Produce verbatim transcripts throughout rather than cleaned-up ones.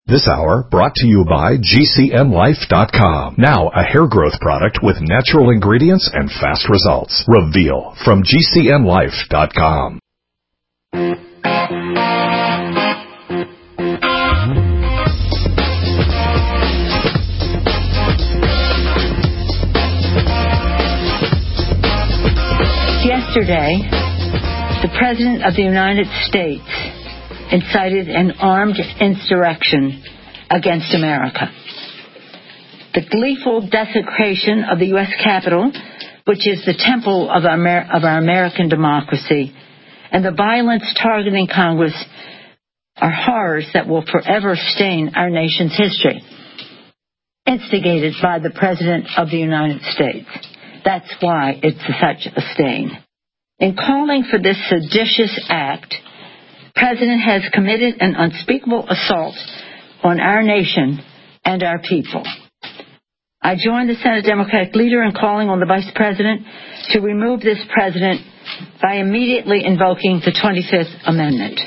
This hour brought to you by G C N Life dot com. Now a hair growth product with natural ingredients and fast results. Reveal from G C N Life dot com. Yesterday, the President of the United States incited an armed insurrection against America. The gleeful desecration of the U S Capitol, which is the temple of our, Amer- of our American democracy, and the violence targeting Congress are horrors that will forever stain our nation's history, instigated by the President of the United States. That's why it's such a stain. In calling for this seditious act, the President has committed an unspeakable assault on our nation and our people. I join the Senate Democratic leader in calling on the Vice President to remove this President by immediately invoking the twenty-fifth Amendment.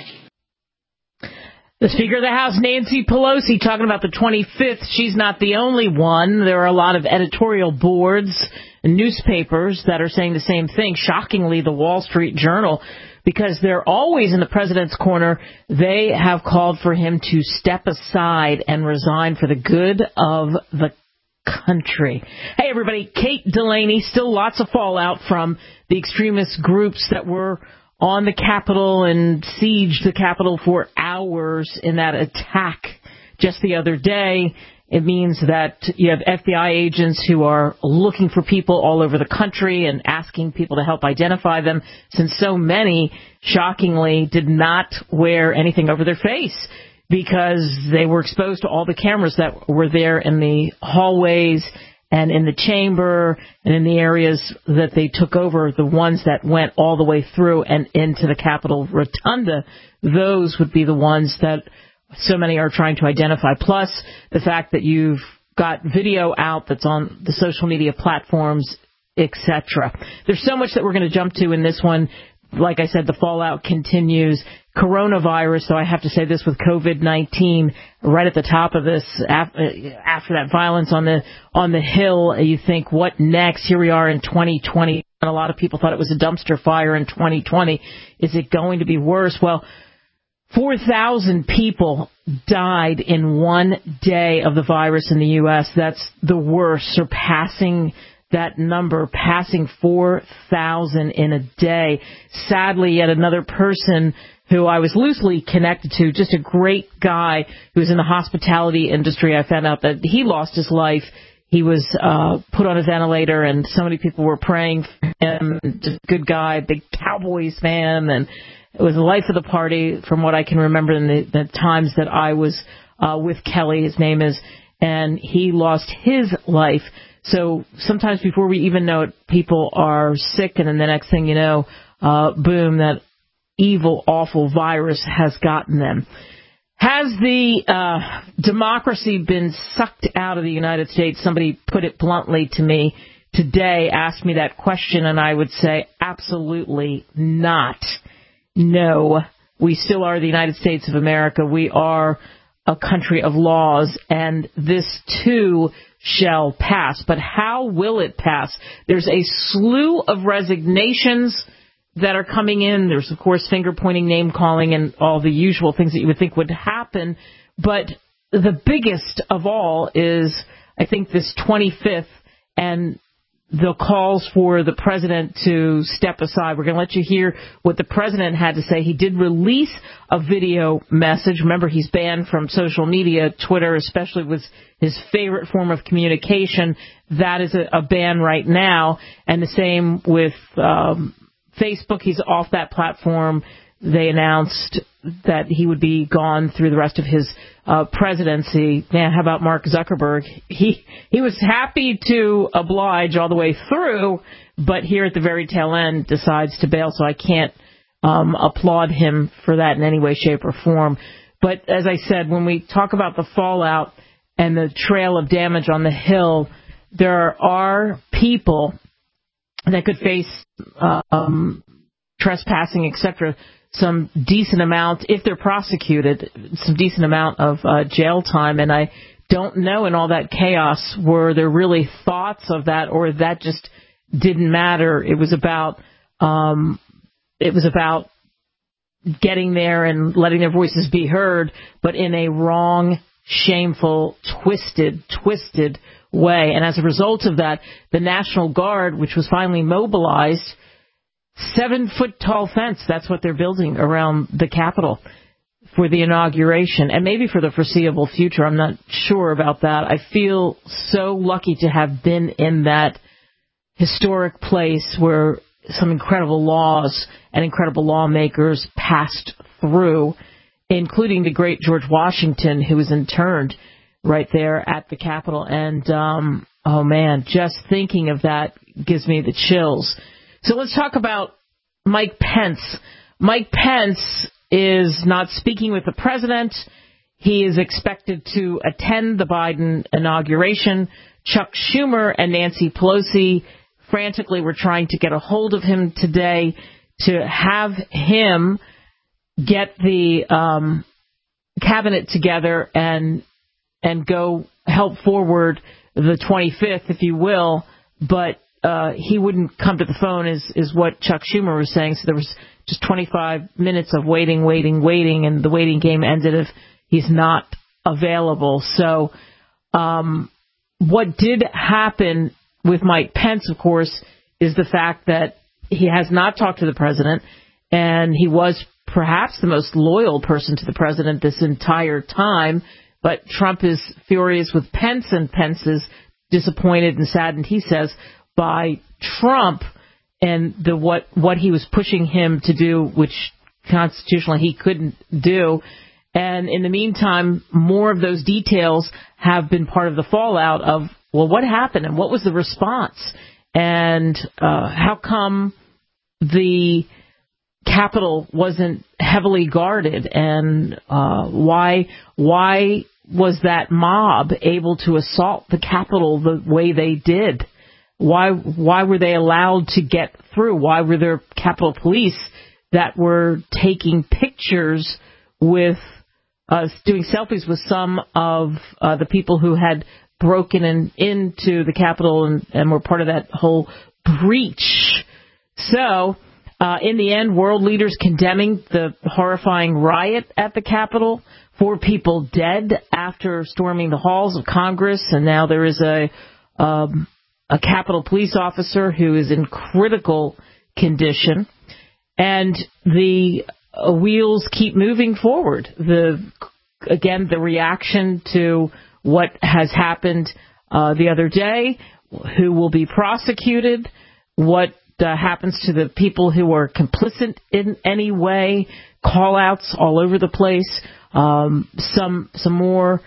The Speaker of the House, Nancy Pelosi, talking about the twenty-fifth. She's not the only one. There are a lot of editorial boards and newspapers that are saying the same thing. Shockingly, the Wall Street Journal, because they're always in the president's corner, they have called for him to step aside and resign for the good of the country. Hey, everybody, Kate Delaney. Still lots of fallout from the extremist groups that were on the Capitol and sieged the Capitol for hours in that attack just the other day. It means that you have F B I agents who are looking for people all over the country and asking people to help identify them, since so many, shockingly, did not wear anything over their face because they were exposed to all the cameras that were there in the hallways and in the chamber and in the areas that they took over, the ones that went all the way through and into the Capitol Rotunda. Those would be the ones that so many are trying to identify, plus the fact that you've got video out that's on the social media platforms, et cetera. There's so much that we're going to jump to in this one. Like I said, the fallout continues. Coronavirus, so I have to say this with COVID nineteen, right at the top of this, after that violence on the on the Hill, you think, what next? Here we are in twenty twenty, and a lot of people thought it was a dumpster fire in twenty twenty. Is it going to be worse? Well, four thousand people died in one day of the virus in the U S. That's the worst, surpassing that number, passing four thousand in a day. Sadly, yet another person who I was loosely connected to, just a great guy who was in the hospitality industry. I found out that he lost his life. He was uh, put on a ventilator, and so many people were praying for him. Just a good guy, big Cowboys fan, and it was the life of the party from what I can remember in the, the times that I was uh, with Kelly, his name is, and he lost his life. So sometimes before we even know it, people are sick, and then the next thing you know, uh, boom, that evil, awful virus has gotten them. Has the uh, democracy been sucked out of the United States? Somebody put it bluntly to me today, asked me that question, and I would say absolutely not. No, we still are the United States of America. We are a country of laws, and this too shall pass. But how will it pass? There's a slew of resignations that are coming in. There's, of course, finger-pointing, name-calling, and all the usual things that you would think would happen. But the biggest of all is, I think, this twenty-fifth and the calls for the president to step aside. We're going to let you hear what the president had to say. He did release a video message. Remember, he's banned from social media. Twitter, especially, was his favorite form of communication. That is a, a ban right now. And the same with um, Facebook. He's off that platform. They announced that he would be gone through the rest of his uh, presidency. Man, how about Mark Zuckerberg? He he was happy to oblige all the way through, but here at the very tail end decides to bail, so I can't um, applaud him for that in any way, shape, or form. But as I said, when we talk about the fallout and the trail of damage on the Hill, there are people that could face uh, um, trespassing, et cetera, some decent amount, if they're prosecuted, some decent amount of uh, jail time. And I don't know, in all that chaos, were there really thoughts of that, or that just didn't matter? It was about um, it was about getting there and letting their voices be heard, but in a wrong, shameful, twisted, twisted way. And as a result of that, the National Guard, which was finally mobilized, seven-foot-tall fence, that's what they're building around the Capitol for the inauguration, and maybe for the foreseeable future. I'm not sure about that. I feel so lucky to have been in that historic place where some incredible laws and incredible lawmakers passed through, including the great George Washington, who was interned right there at the Capitol. And, um, oh, man, just thinking of that gives me the chills. So let's talk about Mike Pence. Mike Pence is not speaking with the president. He is expected to attend the Biden inauguration. Chuck Schumer and Nancy Pelosi frantically were trying to get a hold of him today to have him get the um, cabinet together and and go help forward the twenty-fifth, if you will, but uh, he wouldn't come to the phone, is, is what Chuck Schumer was saying. So there was just twenty-five minutes of waiting, waiting, waiting, and the waiting game ended if he's not available. So um, what did happen with Mike Pence, of course, is the fact that he has not talked to the president, and he was perhaps the most loyal person to the president this entire time. But Trump is furious with Pence, and Pence is disappointed and saddened, he says, by Trump and the what what he was pushing him to do, which constitutionally he couldn't do. And in the meantime, more of those details have been part of the fallout of, well, what happened and what was the response? And uh, how come the Capitol wasn't heavily guarded? And uh, why why was that mob able to assault the Capitol the way they did? Why why were they allowed to get through? Why were there Capitol Police that were taking pictures with, uh, doing selfies with some of uh, the people who had broken in, into the Capitol and, and were part of that whole breach? So, uh, in the end, world leaders condemning the horrifying riot at the Capitol. Four people dead after storming the halls of Congress, and now there is a um, a Capitol police officer who is in critical condition. And the uh, wheels keep moving forward. The again, the reaction to what has happened uh, the other day, who will be prosecuted, what uh, happens to the people who are complicit in any way, call-outs all over the place, um, some some more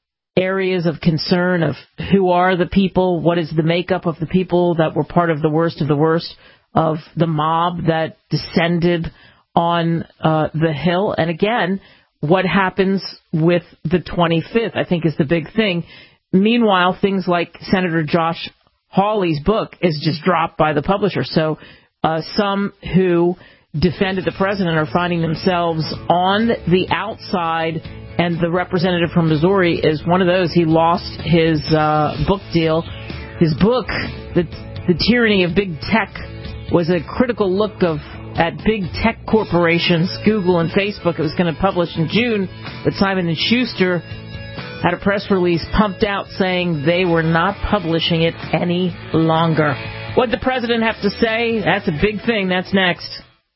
areas of concern of who are the people, what is the makeup of the people that were part of the worst of the worst of the mob that descended on uh, the Hill. And again, what happens with the twenty-fifth, I think, is the big thing. Meanwhile, things like Senator Josh Hawley's book is just dropped by the publisher. So uh, some who defended the president are finding themselves on the outside, and the representative from Missouri is one of those. He lost his uh, book deal. His book, the, the Tyranny of Big Tech, was a critical look of at big tech corporations, Google and Facebook. It was going to publish in June, but Simon and Schuster had a press release pumped out saying they were not publishing it any longer. What did the president have to say? That's a big thing. That's next.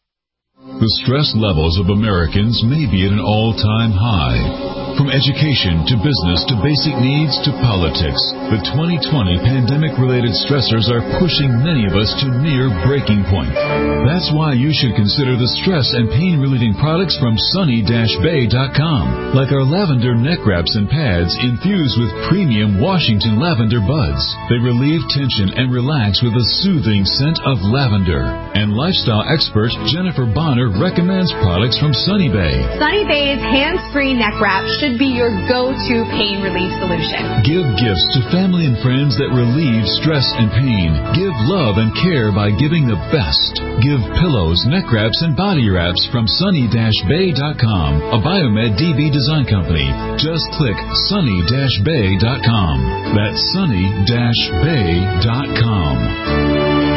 The stress levels of Americans may be at an all-time high. From education to business to basic needs to politics, the twenty twenty pandemic-related stressors are pushing many of us to near breaking point. That's why you should consider the stress and pain-relieving products from sunny dash bay dot com, like our lavender neck wraps and pads infused with premium Washington lavender buds. They relieve tension and relax with a soothing scent of lavender. And lifestyle expert Jennifer Bonner Honor recommends products from Sunny Bay. Sunny Bay's hands-free neck wrap should be your go-to pain relief solution. Give gifts to family and friends that relieve stress and pain. Give love and care by giving the best. Give pillows, neck wraps, and body wraps from sunny dash bay dot com, a Biomed D B design company. Just click sunny dash bay dot com. That's sunny dash bay dot com.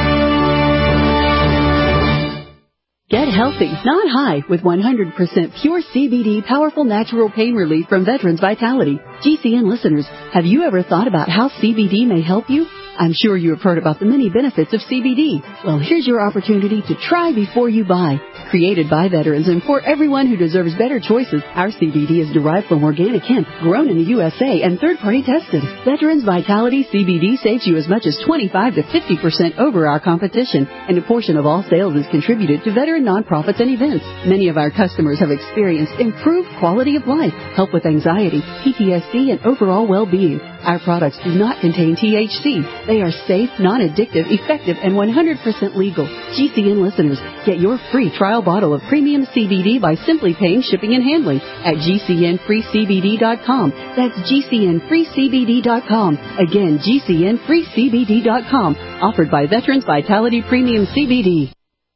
Get healthy, not high, with one hundred percent pure C B D powerful natural pain relief from Veterans Vitality. G C N listeners, have you ever thought about how C B D may help you? I'm sure you have heard about the many benefits of C B D. Well, here's your opportunity to try before you buy. Created by veterans and for everyone who deserves better choices, our C B D is derived from organic hemp, grown in the U S A, and third-party tested. Veterans Vitality C B D saves you as much as twenty-five to fifty percent over our competition, and a portion of all sales is contributed to veteran nonprofits and events. Many of our customers have experienced improved quality of life, help with anxiety, P T S D, and overall well-being. Our products do not contain T H C. They are safe, non-addictive, effective, and one hundred percent legal. G C N listeners, get your free trial bottle of premium C B D by simply paying shipping and handling at G C N free C B D dot com. That's G C N free C B D dot com. Again, G C N free C B D dot com. Offered by Veterans Vitality Premium C B D.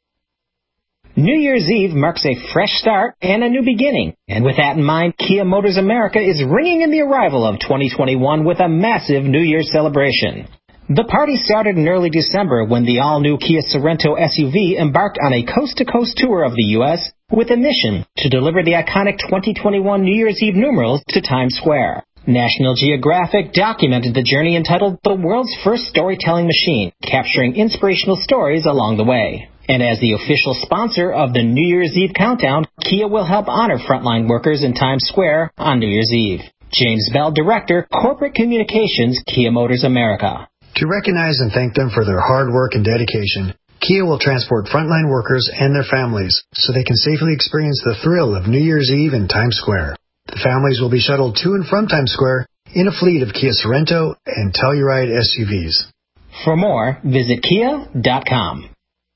New Year's Eve marks a fresh start and a new beginning. And with that in mind, Kia Motors America is ringing in the arrival of twenty twenty-one with a massive New Year's celebration. The party started in early December when the all-new Kia Sorento S U V embarked on a coast-to-coast tour of the U S with a mission to deliver the iconic twenty twenty-one New Year's Eve numerals to Times Square. National Geographic documented the journey entitled The World's First Storytelling Machine, capturing inspirational stories along the way. And as the official sponsor of the New Year's Eve countdown, Kia will help honor frontline workers in Times Square on New Year's Eve. James Bell, Director, Corporate Communications, Kia Motors America. To recognize and thank them for their hard work and dedication, Kia will transport frontline workers and their families so they can safely experience the thrill of New Year's Eve in Times Square. The families will be shuttled to and from Times Square in a fleet of Kia Sorento and Telluride S U Vs. For more, visit kia dot com.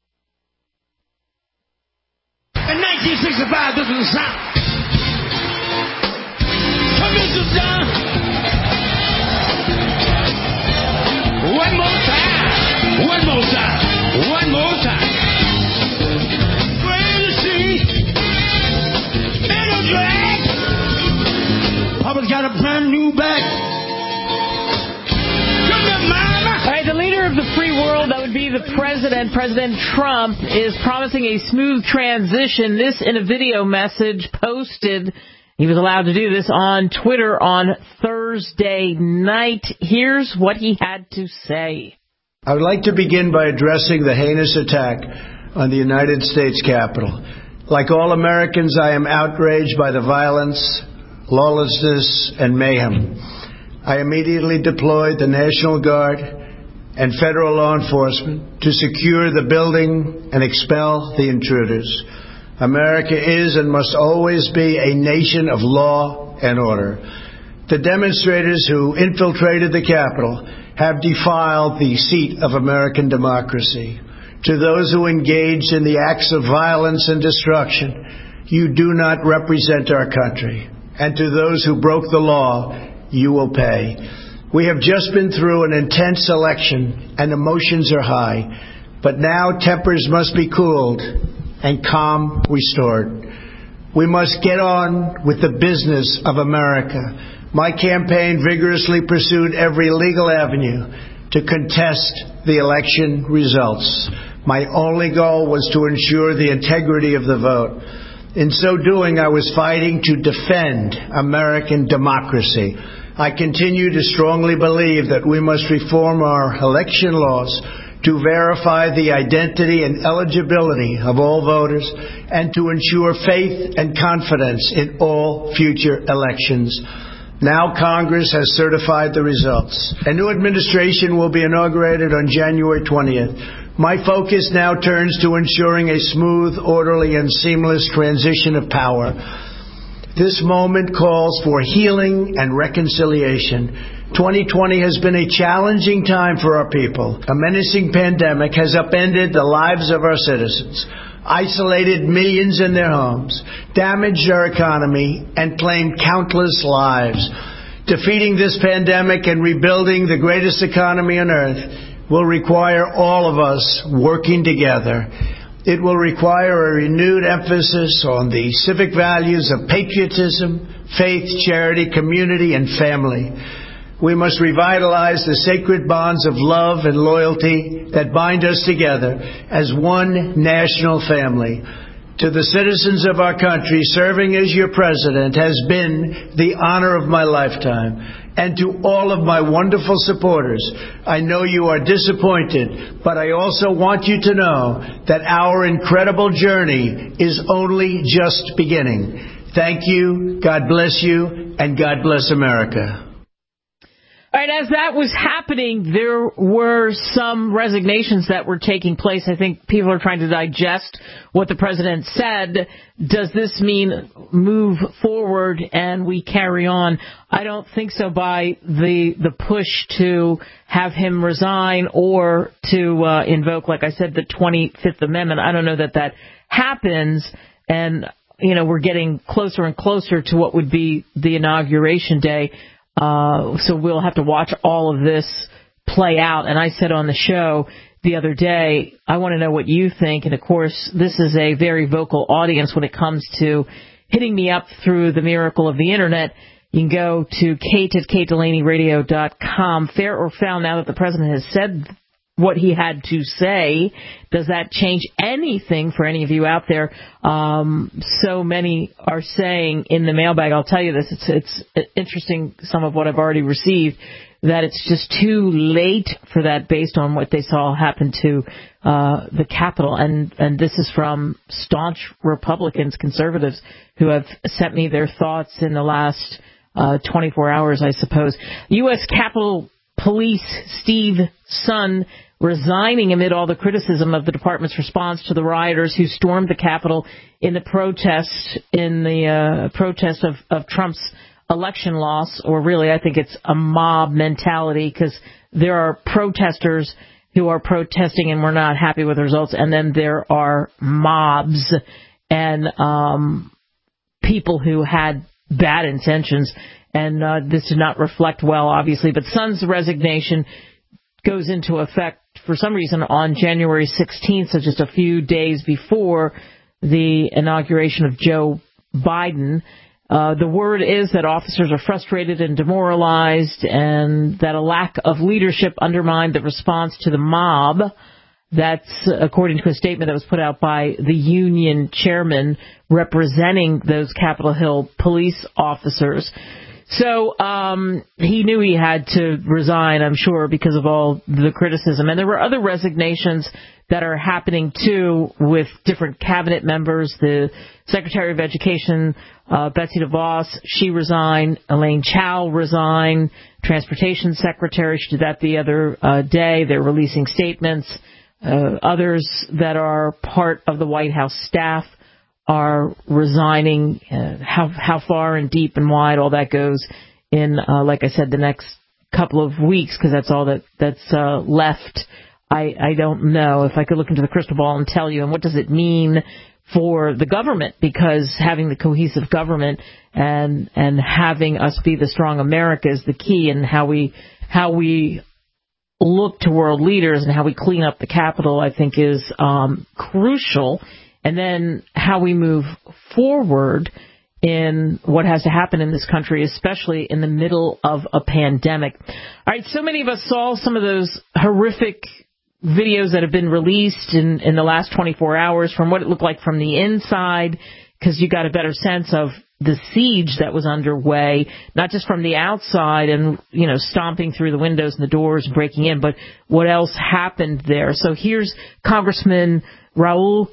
In nineteen sixty-five, this was the sound. Come in, sit down. One more time. One more time. One more time. Where you see? In a drag. Papa's got a brand new bag. Come here, mama. All right, the leader of the free world, that would be the president, President Trump, is promising a smooth transition. This in a video message posted. He was allowed to do this on Twitter on Thursday night. Here's what he had to say. I would like to begin by addressing the heinous attack on the United States Capitol. Like all Americans, I am outraged by the violence, lawlessness, and mayhem. I immediately deployed the National Guard and federal law enforcement to secure the building and expel the intruders. America is and must always be a nation of law and order. The demonstrators who infiltrated the Capitol have defiled the seat of American democracy. To those who engaged in the acts of violence and destruction, you do not represent our country. And to those who broke the law, you will pay. We have just been through an intense election and emotions are high, but now tempers must be cooled and calm restored. We must get on with the business of America. My campaign vigorously pursued every legal avenue to contest the election results. My only goal was to ensure the integrity of the vote. In so doing, I was fighting to defend American democracy. I continue to strongly believe that we must reform our election laws to verify the identity and eligibility of all voters and to ensure faith and confidence in all future elections. Now Congress has certified the results. A new administration will be inaugurated on January twentieth. My focus now turns to ensuring a smooth, orderly, and seamless transition of power. This moment calls for healing and reconciliation. twenty twenty has been a challenging time for our people. A menacing pandemic has upended the lives of our citizens. isolated millions in their homes, damaged our economy, and claimed countless lives. Defeating this pandemic and rebuilding the greatest economy on earth will require all of us working together. It will require a renewed emphasis on the civic values of patriotism, faith, charity, community, and family. We must revitalize the sacred bonds of love and loyalty that bind us together as one national family. To the citizens of our country, serving as your president has been the honor of my lifetime. And to all of my wonderful supporters, I know you are disappointed, but I also want you to know that our incredible journey is only just beginning. Thank you, God bless you, and God bless America. All right, as that was happening, there were some resignations that were taking place. I think people are trying to digest what the president said. Does this mean move forward and we carry on? I don't think so by the the push to have him resign or to uh, invoke, like I said, the twenty-fifth Amendment. I don't know that that happens. And, you know, we're getting closer and closer to what would be the inauguration day. Uh, so we'll have to watch all of this play out. And I said on the show the other day, I want to know what you think. And, of course, this is a very vocal audience when it comes to hitting me up through the miracle of the Internet. You can go to kate at kate delaney radio dot com. Fair or foul, now that the president has said what he had to say, does that change anything for any of you out there? Um, so many are saying in the mailbag, I'll tell you this, it's, it's interesting, some of what I've already received, that it's just too late for that based on what they saw happen to uh, the Capitol. And, and this is from staunch Republicans, conservatives, who have sent me their thoughts in the last uh, twenty-four hours, I suppose. U S Capitol Police Steve Sund resigning amid all the criticism of the department's response to the rioters who stormed the Capitol in the protest in the uh, protest of, of Trump's election loss, or really I think it's a mob mentality, because there are protesters who are protesting and we're not happy with the results, and then there are mobs and um, people who had bad intentions. And uh, this did not reflect well, obviously. But Sund's resignation goes into effect, for some reason, on January sixteenth, so just a few days before the inauguration of Joe Biden. Uh, the word is that officers are frustrated and demoralized, and that a lack of leadership undermined the response to the mob. That's according to a statement that was put out by the union chairman representing those Capitol Hill police officers. So um, he knew he had to resign, I'm sure, because of all the criticism. And there were other resignations that are happening, too, with different cabinet members. The Secretary of Education, uh, Betsy DeVos, she resigned. Elaine Chao resigned. Transportation Secretary, she did that the other uh, day. They're releasing statements. Uh, others that are part of the White House staff are resigning. Uh, how how far and deep and wide all that goes in, uh, like I said, the next couple of weeks, because that's all that that's uh, left. I, I don't know if I could look into the crystal ball and tell you. And what does it mean for the government? Because having the cohesive government and and having us be the strong America is the key, and how we how we look to world leaders and how we clean up the Capitol, I think, is um, crucial. And then how we move forward in what has to happen in this country, especially in the middle of a pandemic. All right, so many of us saw some of those horrific videos that have been released in, in the last twenty-four hours from what it looked like from the inside, because you got a better sense of the siege that was underway, not just from the outside and, you know, stomping through the windows and the doors, breaking in, but what else happened there. So here's Congressman Raul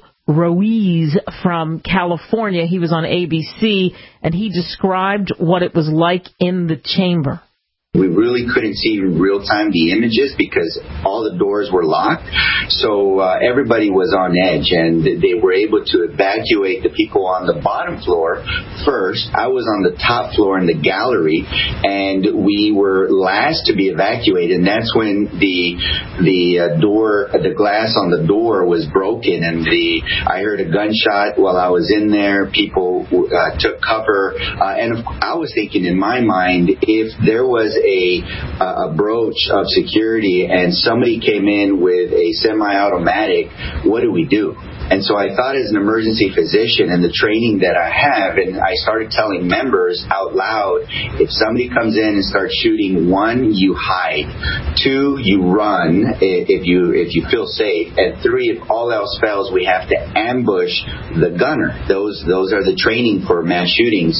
Ruiz from California. He was on A B C, and he described what it was like in the chamber. We really couldn't see in real time the images because all the doors were locked. So uh, everybody was on edge, and they were able to evacuate the people on the bottom floor first. I was on the top floor in the gallery, and we were last to be evacuated. And that's when the the uh, door, the glass on the door was broken, and the I heard a gunshot while I was in there. People uh, took cover, uh, and I was thinking in my mind, if there was a a brooch of security and somebody came in with a semi-automatic, what do we do? And so I thought, as an emergency physician and the training that I have, and I started telling members out loud, if somebody comes in and starts shooting, one, you hide. Two, you run if you if you feel safe. And three, if all else fails, we have to ambush the gunner. Those those are the training for mass shootings.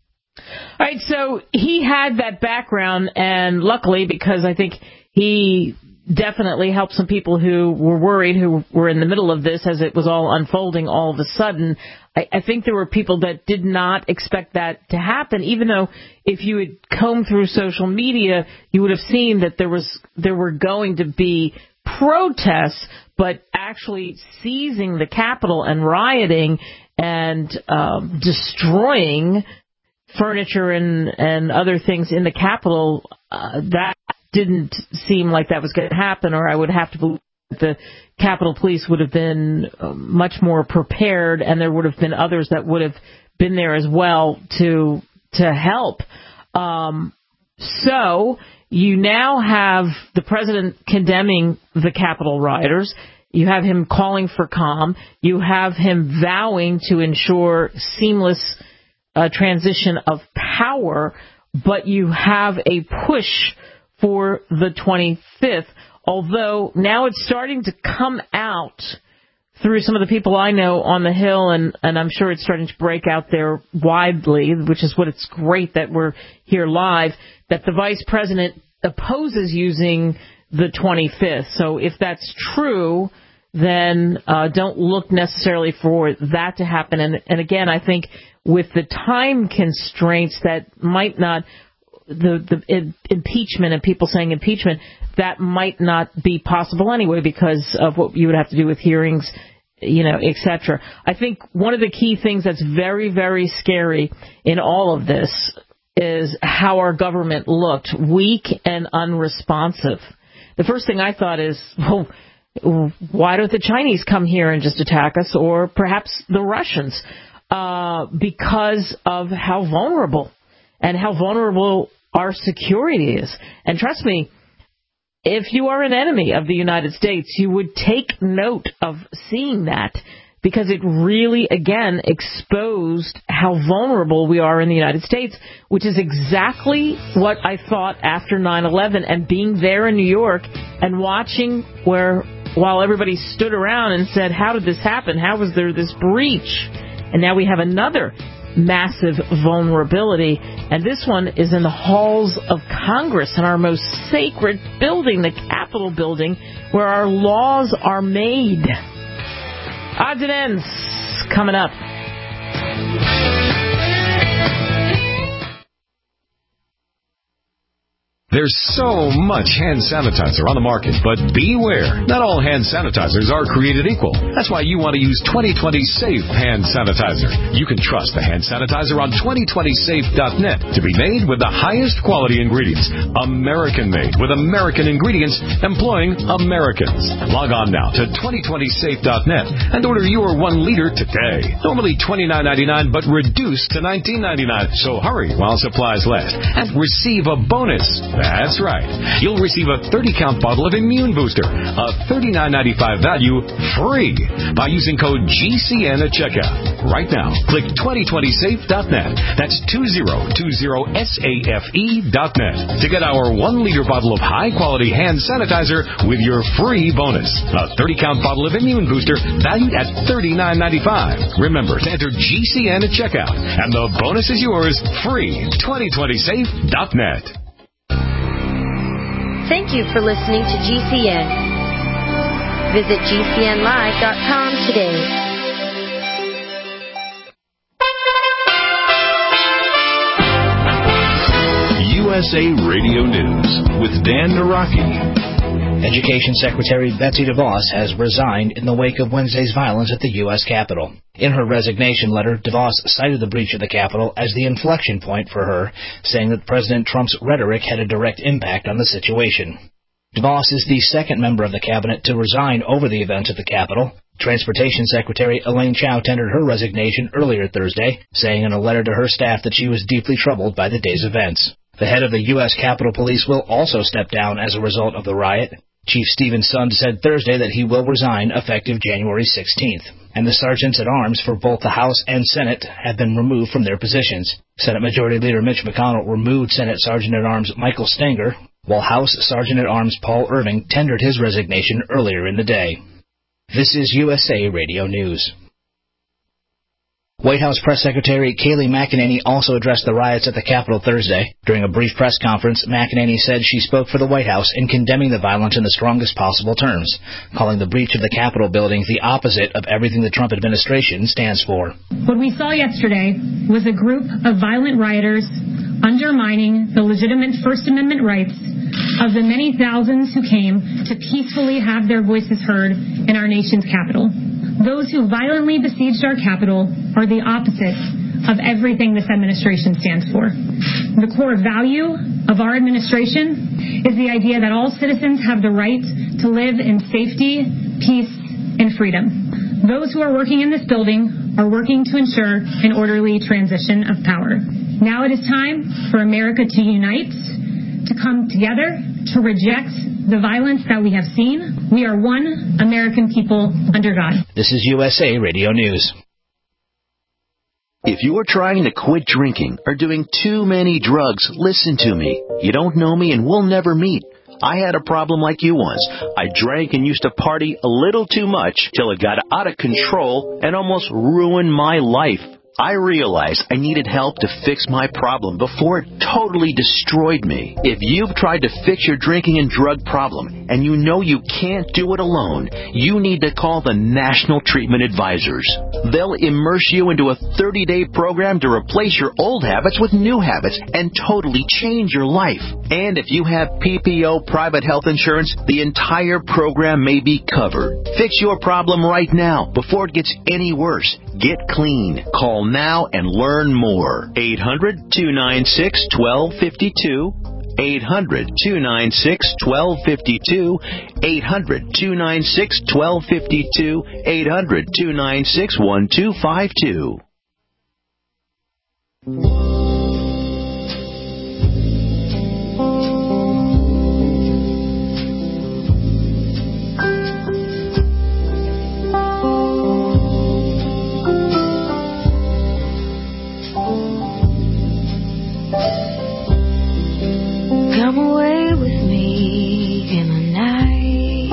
All right, so he had that background, and luckily, because I think he definitely helped some people who were worried, who were in the middle of this as it was all unfolding all of a sudden. I, I think there were people that did not expect that to happen, even though if you had combed through social media, you would have seen that there was there were going to be protests, but actually seizing the Capitol and rioting and um, destroying furniture and, and other things in the Capitol, uh, that didn't seem like that was going to happen, or I would have to believe that the Capitol Police would have been uh, much more prepared, and there would have been others that would have been there as well to to help. Um, so you now have the president condemning the Capitol rioters. You have him calling for calm. You have him vowing to ensure seamless uh, transition of power, but you have a push for the twenty-fifth, although now it's starting to come out through some of the people I know on the Hill, and, and I'm sure it's starting to break out there widely, which is what it's great that we're here live, that the vice president opposes using the twenty-fifth. So if that's true, then uh, don't look necessarily for that to happen. And, and again, I think with the time constraints that might not the, the in, impeachment and people saying impeachment, that might not be possible anyway because of what you would have to do with hearings, you know, et cetera. I think one of the key things that's very, very scary in all of this is how our government looked, weak and unresponsive. The first thing I thought is, well, why don't the Chinese come here and just attack us, or perhaps the Russians, uh, because of how vulnerable and how vulnerable our security is. And trust me, if you are an enemy of the United States, you would take note of seeing that, because it really, again, exposed how vulnerable we are in the United States, which is exactly what I thought after nine eleven, and being there in New York and watching where, while everybody stood around and said, how did this happen? How was there this breach? And now we have another massive vulnerability, and this one is in the halls of Congress, in our most sacred building, the Capitol building, where our laws are made. Odds and ends coming up. There's so much hand sanitizer on the market, but beware. Not all hand sanitizers are created equal. That's why you want to use twenty twenty Safe Hand Sanitizer. You can trust the hand sanitizer on twenty twenty safe dot net to be made with the highest quality ingredients. American-made with American ingredients employing Americans. Log on now to twenty twenty safe dot net and order your one liter today. Normally twenty-nine ninety-nine, but reduced to nineteen ninety-nine. So hurry while supplies last and receive a bonus. That's right. You'll receive a thirty count bottle of Immune Booster, a thirty-nine ninety-five value, free by using code G C N at checkout. Right now, click twenty twenty safe dot net. That's twenty twenty safe dot net to get our one liter bottle of high-quality hand sanitizer with your free bonus. A thirty count bottle of Immune Booster valued at thirty-nine ninety-five. Remember to enter G C N at checkout, and the bonus is yours free. twenty twenty safe dot net. Thank you for listening to G C N. Visit G C N live dot com today. U S A Radio News with Dan Naraki. Education Secretary Betsy DeVos has resigned in the wake of Wednesday's violence at the U S Capitol. In her resignation letter, DeVos cited the breach of the Capitol as the inflection point for her, saying that President Trump's rhetoric had a direct impact on the situation. DeVos is the second member of the cabinet to resign over the events at the Capitol. Transportation Secretary Elaine Chao tendered her resignation earlier Thursday, saying in a letter to her staff that she was deeply troubled by the day's events. The head of the U S Capitol Police will also step down as a result of the riot. Chief Stephen Sund said Thursday that he will resign effective January sixteenth. And the sergeants-at-arms for both the House and Senate have been removed from their positions. Senate Majority Leader Mitch McConnell removed Senate Sergeant-at-Arms Michael Stenger, while House Sergeant-at-Arms Paul Irving tendered his resignation earlier in the day. This is U S A Radio News. White House Press Secretary Kayleigh McEnany also addressed the riots at the Capitol Thursday. During a brief press conference, McEnany said she spoke for the White House in condemning the violence in the strongest possible terms, calling the breach of the Capitol building the opposite of everything the Trump administration stands for. What we saw yesterday was a group of violent rioters undermining the legitimate First Amendment rights of the many thousands who came to peacefully have their voices heard in our nation's capital. Those who violently besieged our capital are the opposite of everything this administration stands for. The core value of our administration is the idea that all citizens have the right to live in safety, peace, and freedom. Those who are working in this building are working to ensure an orderly transition of power. Now it is time for America to unite, to come together, to reject the violence that we have seen. We are one American people under God. This is U S A Radio News. If you are trying to quit drinking or doing too many drugs, listen to me. You don't know me and we'll never meet. I had a problem like you once. I drank and used to party a little too much till it got out of control and almost ruined my life. I realized I needed help to fix my problem before it totally destroyed me. If you've tried to fix your drinking and drug problem and you know you can't do it alone, you need to call the National Treatment Advisors. They'll immerse you into a thirty-day program to replace your old habits with new habits and totally change your life. And if you have P P O private health insurance, the entire program may be covered. Fix your problem right now before it gets any worse. Get clean. Call now and learn more. eight hundred, two nine six, one two five two. eight hundred, two nine six, one two five two. eight hundred, two nine six, one two five two. eight hundred, two nine six, one two five two. Come away with me in the night.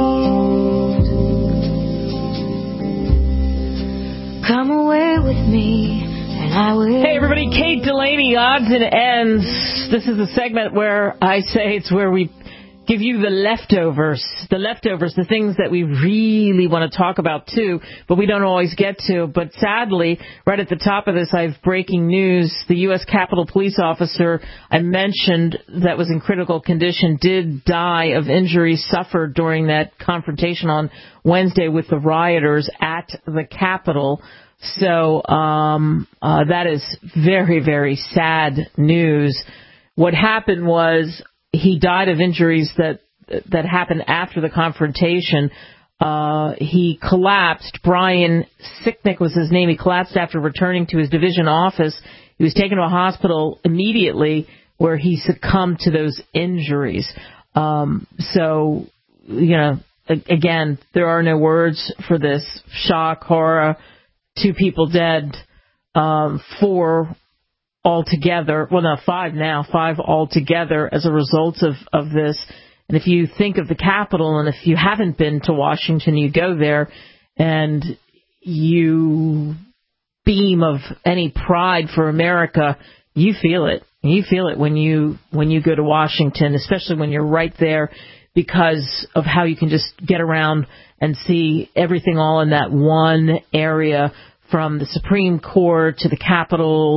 Come away with me and I will. Hey everybody, Kate Delaney, Odds and Ends. This is a segment where I say it's where we give you the leftovers, the leftovers, the things that we really want to talk about too, but we don't always get to. But sadly, right at the top of this, I have breaking news. The U S Capitol Police officer I mentioned that was in critical condition did die of injuries suffered during that confrontation on Wednesday with the rioters at the Capitol. So um, uh, that is very, very sad news. What happened was he died of injuries that that happened after the confrontation. Uh, he collapsed. Brian Sicknick was his name. He collapsed after returning to his division office. He was taken to a hospital immediately where he succumbed to those injuries. Um, so, you know, again, there are no words for this. Shock, horror, two people dead, um, four altogether, well, no, five now, five altogether as a result of, of this. And if you think of the Capitol, and if you haven't been to Washington, you go there and you beam of any pride for America, you feel it. You feel it when you when you go to Washington, especially when you're right there, because of how you can just get around and see everything all in that one area, from the Supreme Court to the Capitol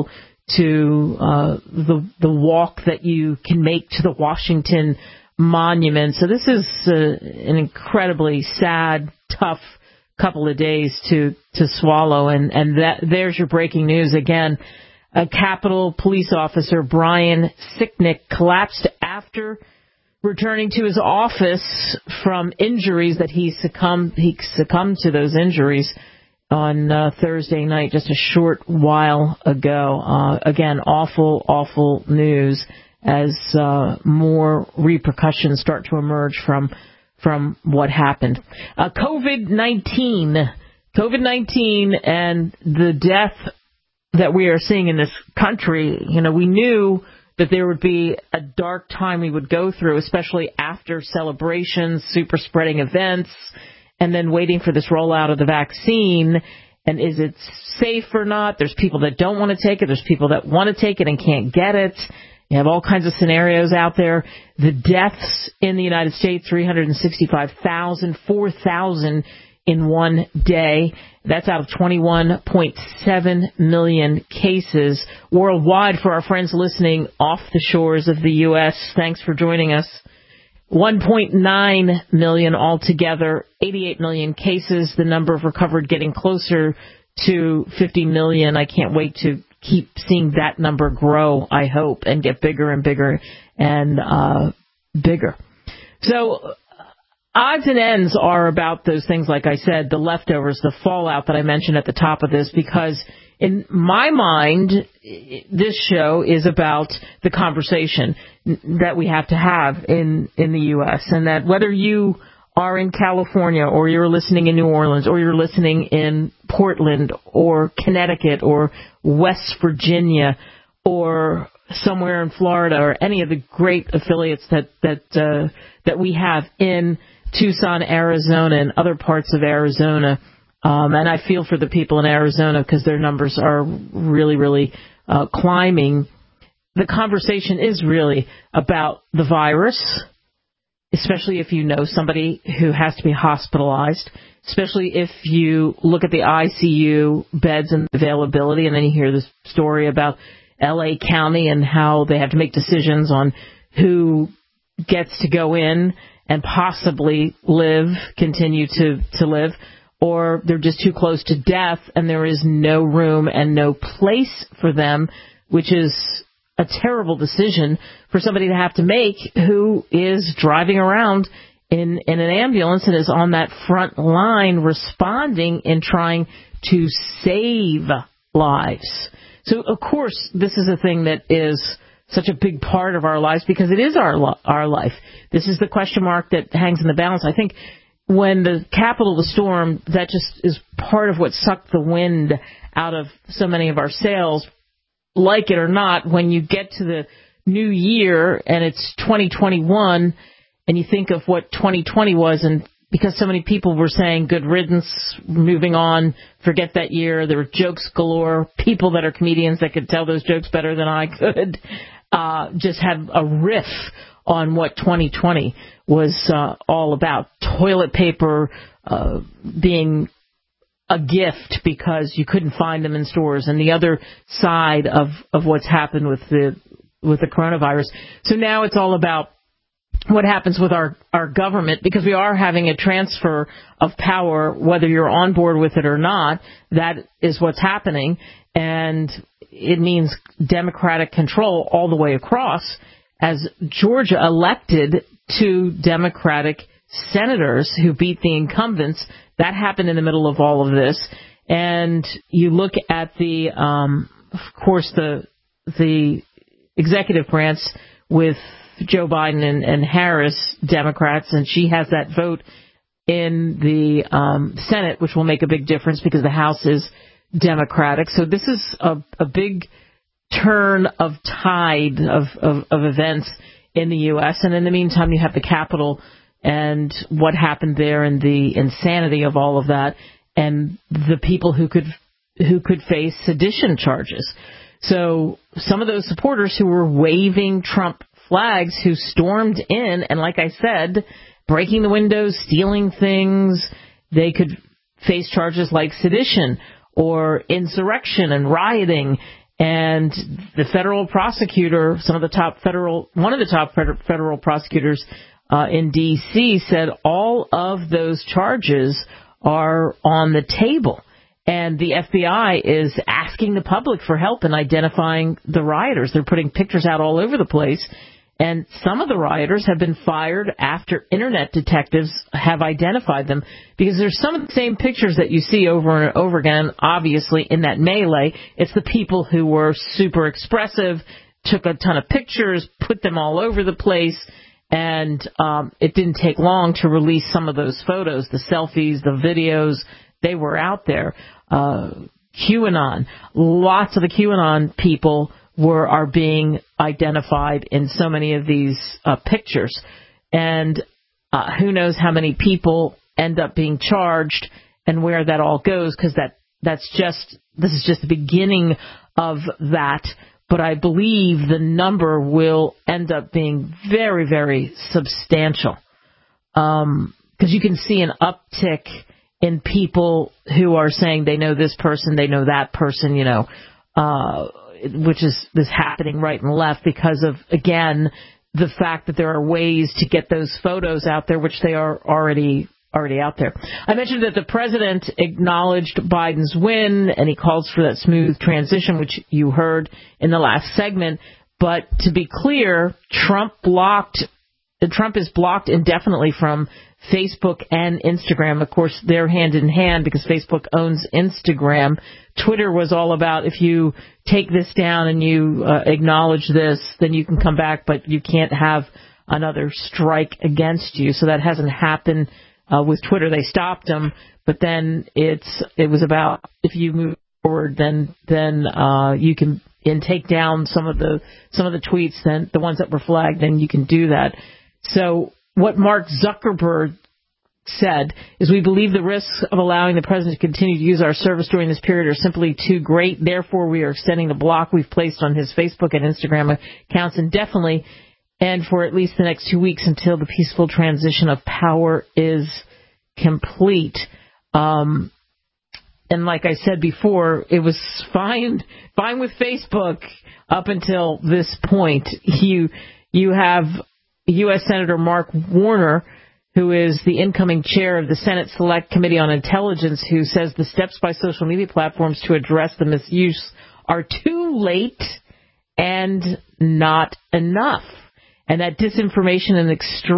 to uh, the the walk that you can make to the Washington Monument. So this is uh, an incredibly sad, tough couple of days to, to swallow. And, and that there's your breaking news again. A Capitol police officer, Brian Sicknick, collapsed after returning to his office from injuries that he succumbed, he succumbed to those injuries on uh, Thursday night, just a short while ago. Uh, again, awful, awful news as uh, more repercussions start to emerge from from what happened. Uh, COVID nineteen, COVID nineteen and the death that we are seeing in this country, you know, we knew that there would be a dark time we would go through, especially after celebrations, super spreading events, and then waiting for this rollout of the vaccine. And is it safe or not? There's people that don't want to take it. There's people that want to take it and can't get it. You have all kinds of scenarios out there. The deaths in the United States, three hundred sixty-five thousand, four thousand in one day. That's out of twenty-one point seven million cases worldwide. For our friends listening off the shores of the U S, thanks for joining us. one point nine million altogether, eighty-eight million cases. The number of recovered getting closer to fifty million. I can't wait to keep seeing that number grow, I hope, and get bigger and bigger and uh, bigger. So odds and ends are about those things, like I said, the leftovers, the fallout that I mentioned at the top of this, because in my mind, this show is about the conversation that we have to have in, in the U S, and that whether you are in California or you're listening in New Orleans or you're listening in Portland or Connecticut or West Virginia or somewhere in Florida or any of the great affiliates that that uh, that we have in Tucson, Arizona, and other parts of Arizona. Um, and I feel for the people in Arizona because their numbers are really, really uh, climbing. The conversation is really about the virus, especially if you know somebody who has to be hospitalized, especially if you look at the I C U beds and availability, and then you hear this story about L A County and how they have to make decisions on who gets to go in and possibly live, continue to, to live, or they're just too close to death and there is no room and no place for them, which is a terrible decision for somebody to have to make who is driving around in, in an ambulance and is on that front line responding and trying to save lives. So, of course, this is a thing that is such a big part of our lives because it is our our life. This is the question mark that hangs in the balance. I think when the Capitol was stormed, that just is part of what sucked the wind out of so many of our sails. Like it or not, when you get to the new year and it's twenty twenty-one and you think of what twenty twenty was, and because so many people were saying good riddance, moving on, forget that year, there were jokes galore, people that are comedians that could tell those jokes better than I could, uh, just had a riff on what twenty twenty was uh, all about. Toilet paper uh, being a gift because you couldn't find them in stores, and the other side of, of what's happened with the with the coronavirus. So now it's all about what happens with our, our government, because we are having a transfer of power, whether you're on board with it or not. That is what's happening, and it means Democratic control all the way across, as Georgia elected two Democratic senators who beat the incumbents. That happened in the middle of all of this. And you look at the, um, of course, the the executive branch with Joe Biden and, and Harris, Democrats, and she has that vote in the um, Senate, which will make a big difference because the House is Democratic. So this is a, a big turn of tide of, of, of events in the U S. And in the meantime, you have the Capitol and what happened there and the insanity of all of that and the people who could who could face sedition charges. So some of those supporters who were waving Trump flags, who stormed in, and like I said, breaking the windows, stealing things, they could face charges like sedition or insurrection and rioting. And the federal prosecutor, some of the top federal, one of the top federal prosecutors uh, in D C said all of those charges are on the table. And the F B I is asking the public for help in identifying the rioters. They're putting pictures out all over the place. And some of the rioters have been fired after Internet detectives have identified them, because there's some of the same pictures that you see over and over again, obviously, in that melee. It's the people who were super expressive, took a ton of pictures, put them all over the place, and um, it didn't take long to release some of those photos, the selfies, the videos. They were out there. Uh, QAnon, lots of the QAnon people were are being identified in so many of these uh, pictures. And uh, who knows how many people end up being charged and where that all goes, because that, that's just, this is just the beginning of that. But I believe the number will end up being very, very substantial. Um, because you can see an uptick in people who are saying they know this person, they know that person, you know, uh, which is, is happening right and left because of, again, the fact that there are ways to get those photos out there, which they are already already out there. I mentioned that the president acknowledged Biden's win, and he calls for that smooth transition, which you heard in the last segment. But to be clear, Trump blocked, Trump is blocked indefinitely from Facebook and Instagram. Of course, they're hand in hand because Facebook owns Instagram. Twitter was all about, if you take this down and you uh, acknowledge this, then you can come back, but you can't have another strike against you. So that hasn't happened uh, with Twitter. They stopped them, but then it's it was about, if you move forward, then then uh, you can and take down some of the some of the tweets, then the ones that were flagged, then you can do that. So what Mark Zuckerberg said is, we believe the risks of allowing the president to continue to use our service during this period are simply too great. Therefore, we are extending the block we've placed on his Facebook and Instagram accounts indefinitely and for at least the next two weeks until the peaceful transition of power is complete. Um, and like I said before, it was fine, fine with Facebook up until this point. You, you have U S Senator Mark Warner, who is the incoming chair of the Senate Select Committee on Intelligence, who says the steps by social media platforms to address the misuse are too late and not enough. And that disinformation and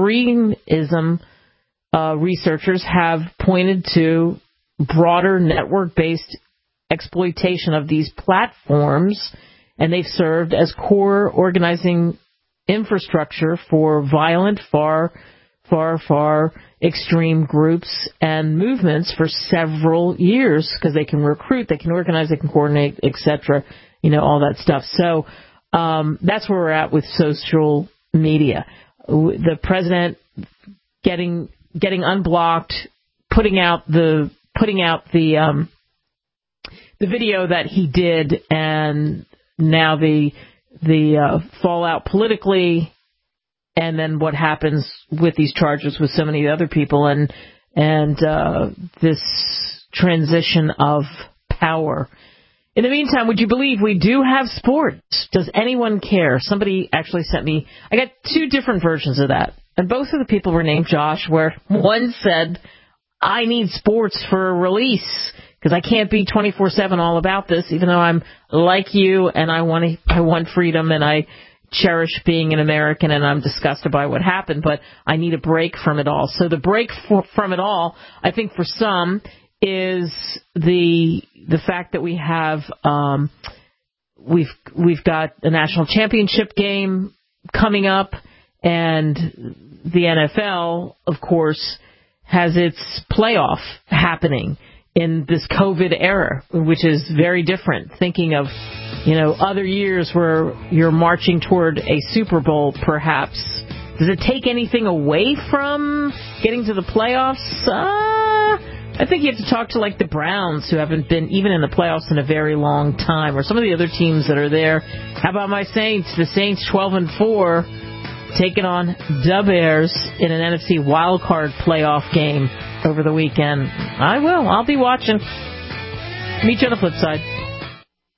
extremism uh, researchers have pointed to broader network-based exploitation of these platforms, and they've served as core organizing infrastructure for violent, far, far, far extreme groups and movements for several years, because they can recruit, they can organize, they can coordinate, et cetera, you know, all that stuff. So um, that's where we're at with social media. The president getting getting unblocked, putting out the putting out the um, the video that he did, and now the the uh, fallout politically, and then what happens with these charges with so many other people, and and uh, this transition of power. In the meantime, would you believe we do have sports? Does anyone care? Somebody actually sent me, I got two different versions of that, and both of the people were named Josh, where one said, I need sports for a release, because I can't be twenty-four seven all about this, even though I'm like you, and I want to, I want freedom, and I cherish being an American, and I'm disgusted by what happened, but I need a break from it all. So the break for, from it all, I think for some, is the the fact that we have um, we've we've got a national championship game coming up, and the N F L, of course, has its playoff happening in this COVID era, which is very different. Thinking of, you know, other years where you're marching toward a Super Bowl, perhaps. Does it take anything away from getting to the playoffs? Uh, I think you have to talk to, like, the Browns, who haven't been even in the playoffs in a very long time, or some of the other teams that are there. How about my Saints? The Saints, twelve and four, taking on the Bears in an N F C wildcard playoff game over the weekend. I will. I'll be watching. Meet you on the flip side.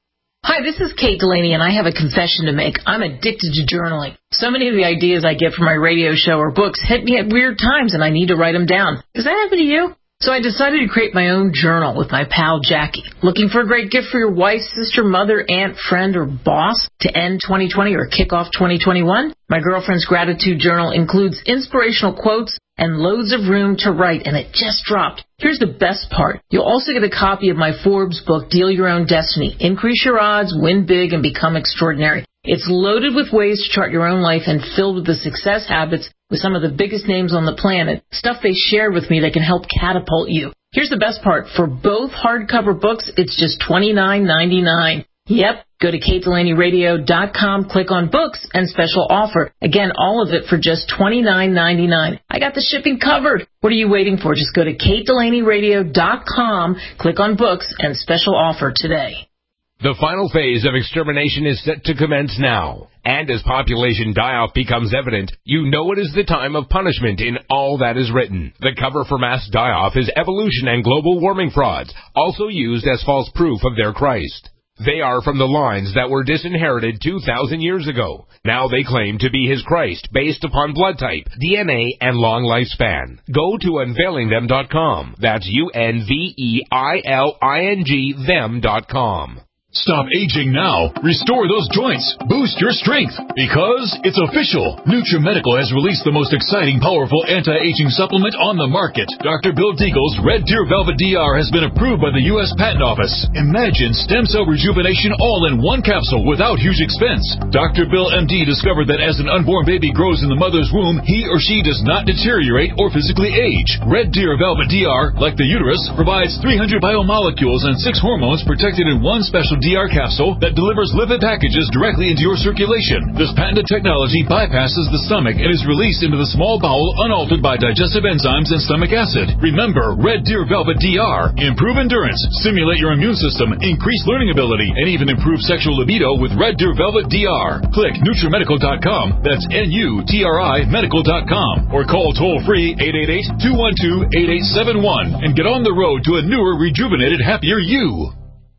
Hi, this is Kate Delaney, and I have a confession to make. I'm addicted to journaling. So many of the ideas I get from my radio show or books hit me at weird times, and I need to write them down. Does that happen to you? So I decided to create my own journal with my pal Jackie. Looking for a great gift for your wife, sister, mother, aunt, friend, or boss to end twenty twenty or kick off twenty twenty-one? My girlfriend's gratitude journal includes inspirational quotes and loads of room to write, and it just dropped. Here's the best part. You'll also get a copy of my Forbes book, Deal Your Own Destiny. Increase your odds, win big, and become extraordinary. It's loaded with ways to chart your own life and filled with the success habits with some of the biggest names on the planet, stuff they shared with me that can help catapult you. Here's the best part. For both hardcover books, it's just twenty-nine ninety-nine. Yep, go to kate delaney radio dot com, click on books, and special offer. Again, all of it for just twenty-nine ninety-nine. I got the shipping covered. What are you waiting for? Just go to kate delaney radio dot com, click on books, and special offer today. The final phase of extermination is set to commence now. And as population die-off becomes evident, you know it is the time of punishment in all that is written. The cover for mass die-off is evolution and global warming frauds, also used as false proof of their Christ. They are from the lines that were disinherited two thousand years ago. Now they claim to be his Christ based upon blood type, D N A, and long lifespan. Go to unveiling them dot com. That's U N V E I L I N G them dot com. Stop aging now. Restore those joints. Boost your strength. Because it's official. NutriMedical has released the most exciting, powerful anti-aging supplement on the market. Doctor Bill Deagle's Red Deer Velvet D R has been approved by the U S Patent Office. Imagine stem cell rejuvenation all in one capsule without huge expense. Doctor Bill M D discovered that as an unborn baby grows in the mother's womb, he or she does not deteriorate or physically age. Red Deer Velvet D R, like the uterus, provides three hundred biomolecules and six hormones protected in one special D R capsule that delivers lipid packages directly into your circulation. This patented technology bypasses the stomach and is released into the small bowel unaltered by digestive enzymes and stomach acid. Remember, Red Deer Velvet D R. Improve endurance, stimulate your immune system, increase learning ability, and even improve sexual libido with Red Deer Velvet D R. Click Nutri Medical dot com, that's N U T R I Medical dot com, or call toll-free eight eight eight, two one two, eight eight seven one and get on the road to a newer, rejuvenated, happier you.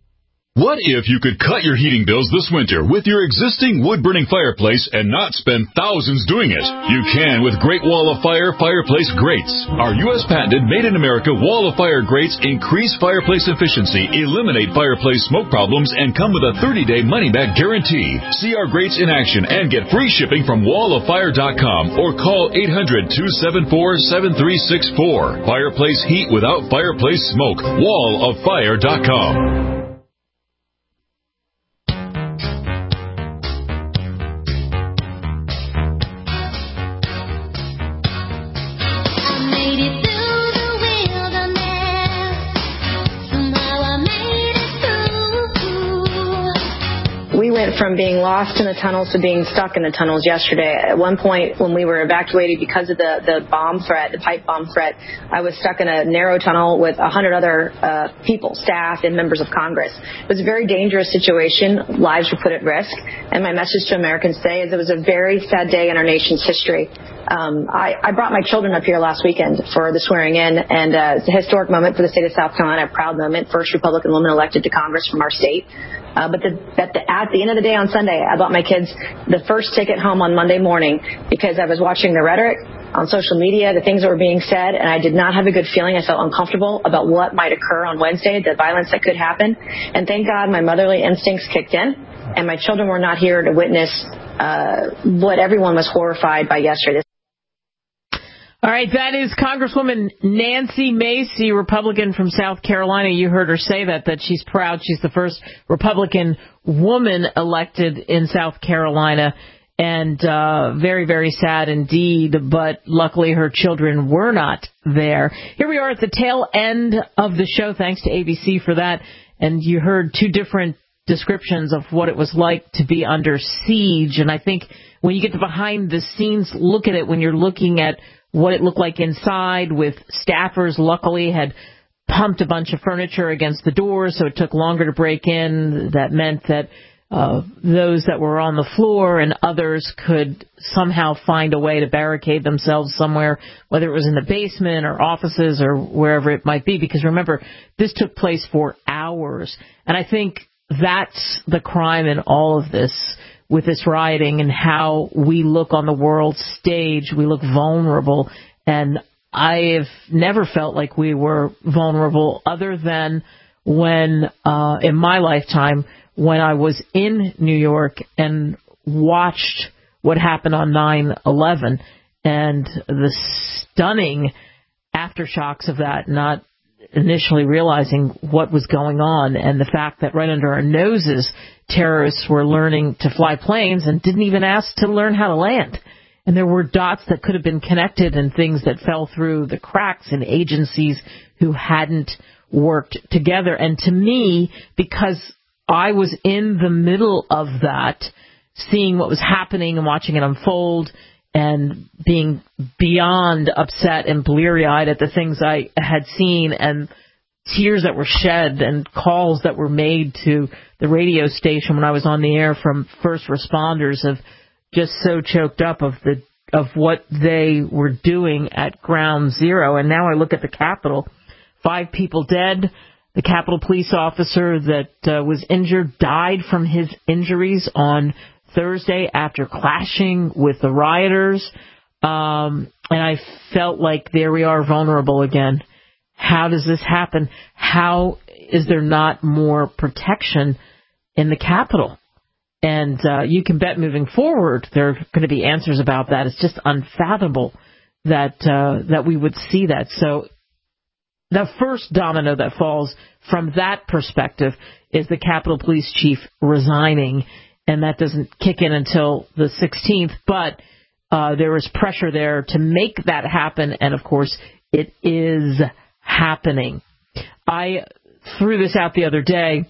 What if you could cut your heating bills this winter with your existing wood-burning fireplace and not spend thousands doing it? You can with Great Wall of Fire fireplace grates. Our U S patented made-in-America Wall of Fire grates increase fireplace efficiency, eliminate fireplace smoke problems, and come with a thirty-day money-back guarantee. See our grates in action and get free shipping from wall of fire dot com or call eight hundred, two seven four, seven three six four. Fireplace heat without fireplace smoke. wall of fire dot com. We went from being lost in the tunnels to being stuck in the tunnels yesterday. At one point, when we were evacuated because of the, the bomb threat, the pipe bomb threat, I was stuck in a narrow tunnel with a hundred other uh, people, staff, and members of Congress. It was a very dangerous situation. Lives were put at risk. And my message to Americans today is it was a very sad day in our nation's history. Um, I, I brought my children up here last weekend for the swearing in, and uh, it's a historic moment for the state of South Carolina, a proud moment, first Republican woman elected to Congress from our state. Uh, but the, at, the, at the end of the day on Sunday, I bought my kids the first ticket home on Monday morning because I was watching the rhetoric on social media, the things that were being said, and I did not have a good feeling. I felt uncomfortable about what might occur on Wednesday, the violence that could happen. And thank God my motherly instincts kicked in, and my children were not here to witness uh, what everyone was horrified by yesterday. All right, that is Congresswoman Nancy Macy, Republican from South Carolina. You heard her say that, that she's proud. She's the first Republican woman elected in South Carolina, and uh very, very sad indeed, but luckily her children were not there. Here we are at the tail end of the show. Thanks to A B C for that. And you heard two different descriptions of what it was like to be under siege, and I think when you get the behind-the-scenes look at it, when you're looking at what it looked like inside, with staffers luckily had pumped a bunch of furniture against the doors, so it took longer to break in. That meant that uh, those that were on the floor and others could somehow find a way to barricade themselves somewhere, whether it was in the basement or offices or wherever it might be. Because remember, this took place for hours. And I think that's the crime in all of this, with this rioting and how we look on the world stage. We look vulnerable, and I have never felt like we were vulnerable other than when, uh, in my lifetime, when I was in New York and watched what happened on nine eleven and the stunning aftershocks of that, not initially realizing what was going on, and the fact that right under our noses, terrorists were learning to fly planes and didn't even ask to learn how to land. And there were dots that could have been connected and things that fell through the cracks in agencies who hadn't worked together. And to me, because I was in the middle of that, seeing what was happening and watching it unfold and being beyond upset and bleary-eyed at the things I had seen and tears that were shed and calls that were made to the radio station when I was on the air from first responders of just so choked up of the of what they were doing at ground zero. And now I look at the Capitol, five people dead. The Capitol police officer that uh, was injured died from his injuries on Thursday after clashing with the rioters. Um, and I felt like there we are, vulnerable again. How does this happen? How is there not more protection in the Capitol? And uh, you can bet moving forward there are going to be answers about that. It's just unfathomable that uh, that we would see that. So the first domino that falls from that perspective is the Capitol Police Chief resigning, and that doesn't kick in until the sixteenth. But uh, there is pressure there to make that happen, and of course it is happening. I threw this out the other day.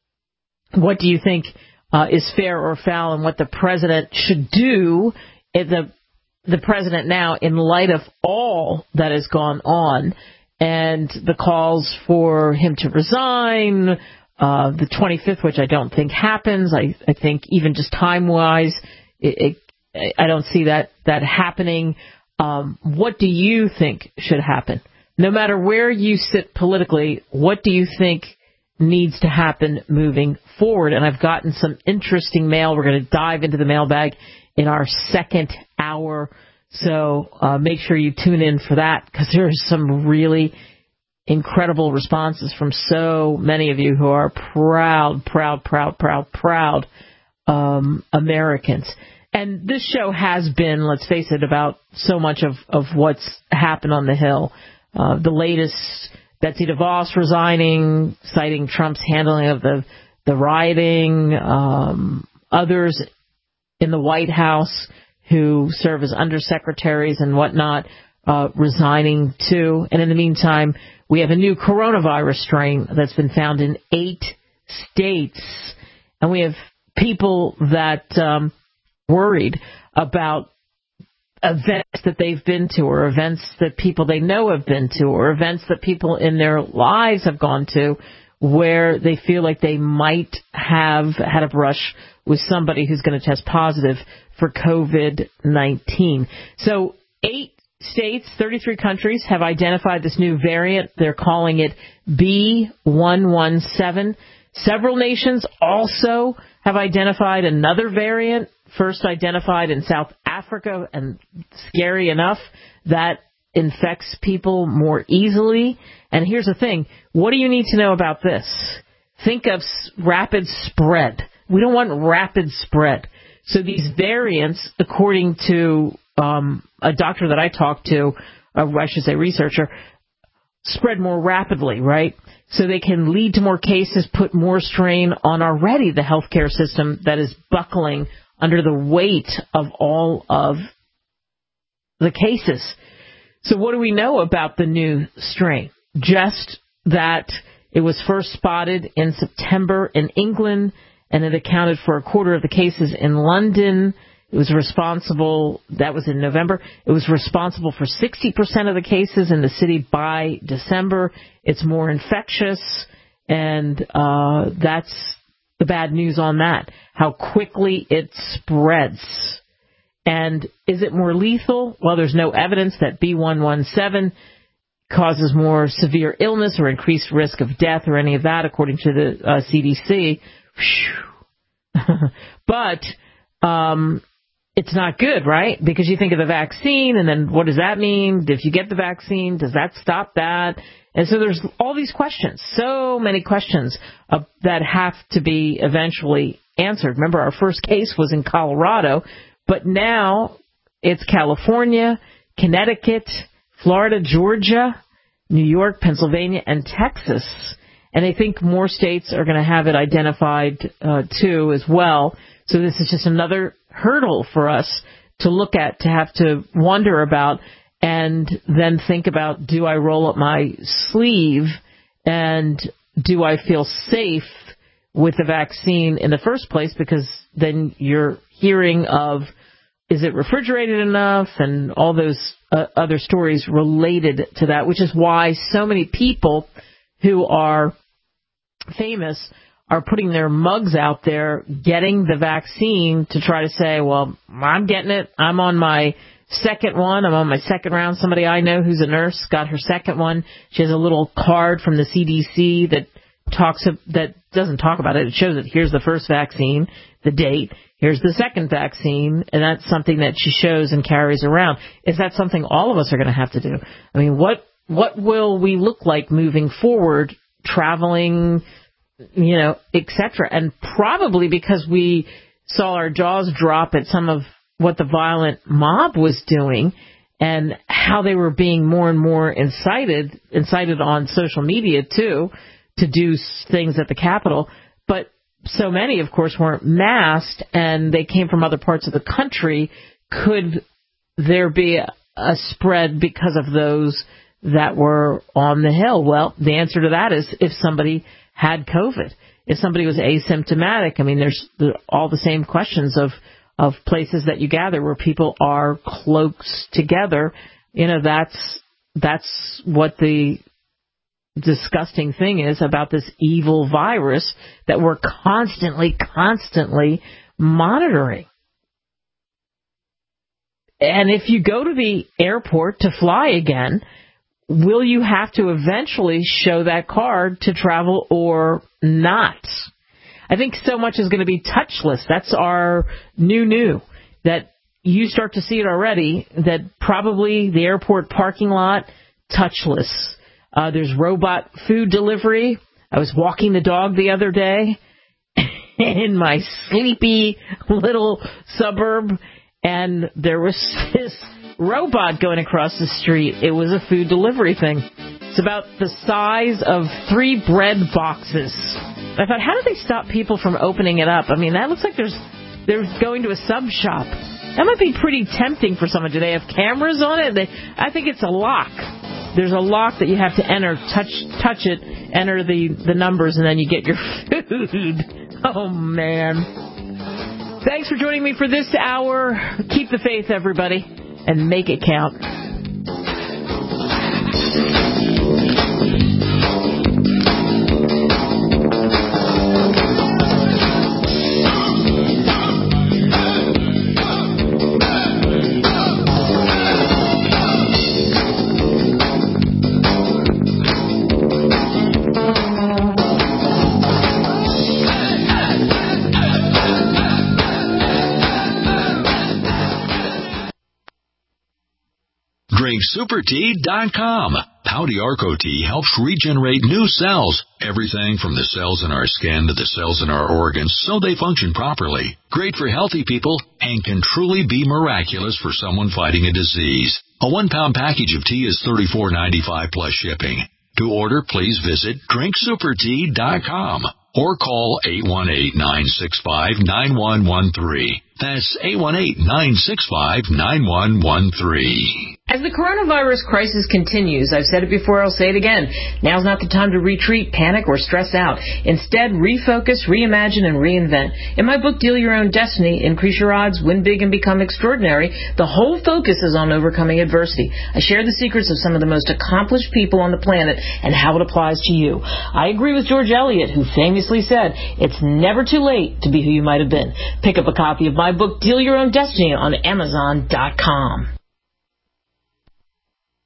What do you think uh, is fair or foul, and what the president should do? If the the president now, in light of all that has gone on, and the calls for him to resign, uh, the twenty-fifth, which I don't think happens. I, I think even just time-wise, it, it, I don't see that, that happening. Um, what do you think should happen? No matter where you sit politically, what do you think needs to happen moving forward? And I've gotten some interesting mail. We're going to dive into the mailbag in our second hour. So uh, make sure you tune in for that, because there's some really incredible responses from so many of you who are proud, proud, proud, proud, proud um, Americans. And this show has been, let's face it, about so much of, of what's happened on the Hill. Uh, the latest, Betsy DeVos resigning, citing Trump's handling of the, the rioting, um, others in the White House who serve as undersecretaries and whatnot, uh, resigning too. And in the meantime, we have a new coronavirus strain that's been found in eight states. And we have people that um, worried about events that they've been to, or events that people they know have been to, or events that people in their lives have gone to, where they feel like they might have had a brush with somebody who's going to test positive for covid nineteen. So eight states, thirty-three countries have identified this new variant. They're calling it B one one seven. Several nations also have identified another variant, first identified in South Africa, and scary enough, that infects people more easily. And here's the thing. What do you need to know about this? Think of rapid spread. We don't want rapid spread. So these variants, according to um, a doctor that I talked to, or I should say researcher, spread more rapidly, right? So they can lead to more cases, put more strain on already the healthcare system that is buckling under the weight of all of the cases. So what do we know about the new strain? Just that it was first spotted in September in England, and it accounted for a quarter of the cases in London. It was responsible, that was in November, it was responsible for sixty percent of the cases in the city by December. It's more infectious, and uh, that's the bad news on that, how quickly it spreads. And is it more lethal? Well, there's no evidence that B one one seven causes more severe illness or increased risk of death or any of that, according to the uh, C D C. But um, it's not good, right? Because you think of the vaccine, and then what does that mean? If you get the vaccine, does that stop that? And so there's all these questions, so many questions uh, that have to be eventually answered. Remember, our first case was in Colorado, but now it's California, Connecticut, Florida, Georgia, New York, Pennsylvania, and Texas. And I think more states are going to have it identified, uh, too, as well. So this is just another hurdle for us to look at, to have to wonder about, and then think about, do I roll up my sleeve, and do I feel safe with the vaccine in the first place? Because then you're hearing of, is it refrigerated enough, and all those uh, other stories related to that, which is why so many people who are famous are putting their mugs out there, getting the vaccine to try to say, well, I'm getting it. I'm on my second one. I'm on my second round. Somebody I know who's a nurse got her second one. She has a little card from the C D C that talks that doesn't talk about it. It shows it. Here's the first vaccine, the date. Here's the second vaccine, and that's something that she shows and carries around. Is that something all of us are going to have to do? I mean, what what will we look like moving forward, traveling, you know, et cetera? And probably because we saw our jaws drop at some of what the violent mob was doing and how they were being more and more incited, incited on social media, too, to do things at the Capitol. But so many, of course, weren't masked, and they came from other parts of the country. Could there be a, a spread because of those that were on the Hill? Well, the answer to that is if somebody had COVID, if somebody was asymptomatic. I mean, there's all the same questions of, of places that you gather where people are close together. You know, that's that's what the disgusting thing is about this evil virus that we're constantly, constantly monitoring. And if you go to the airport to fly again, will you have to eventually show that card to travel or not? I think so much is going to be touchless. That's our new new, that you start to see it already, that probably the airport parking lot, touchless. Uh, there's robot food delivery. I was walking the dog the other day in my sleepy little suburb, and there was this robot going across the street. It was a food delivery thing. It's about the size of three bread boxes. I thought, how do they stop people from opening it up? I mean, that looks like there's they're going to a sub shop. That might be pretty tempting for someone. Do they have cameras on it? They, I think it's a lock. There's a lock that you have to enter, touch touch it, enter the, the numbers, and then you get your food. Oh, man. Thanks for joining me for this hour. Keep the faith, everybody, and make it count. drink super tea dot com. Pouty Arco Tea helps regenerate new cells. Everything from the cells in our skin to the cells in our organs so they function properly. Great for healthy people and can truly be miraculous for someone fighting a disease. A one-pound package of tea is thirty-four ninety-five plus shipping. To order, please visit drink super tea dot com or call eight one eight, nine six five, nine one one three. That's eight one eight, nine six five, nine one one three. As the coronavirus crisis continues, I've said it before, I'll say it again, now's not the time to retreat, panic, or stress out. Instead, refocus, reimagine, and reinvent. In my book, Deal Your Own Destiny, Increase Your Odds, Win Big, and Become Extraordinary, the whole focus is on overcoming adversity. I share the secrets of some of the most accomplished people on the planet and how it applies to you. I agree with George Eliot, who famously said, it's never too late to be who you might have been. Pick up a copy of my book, Deal Your Own Destiny, on Amazon dot com.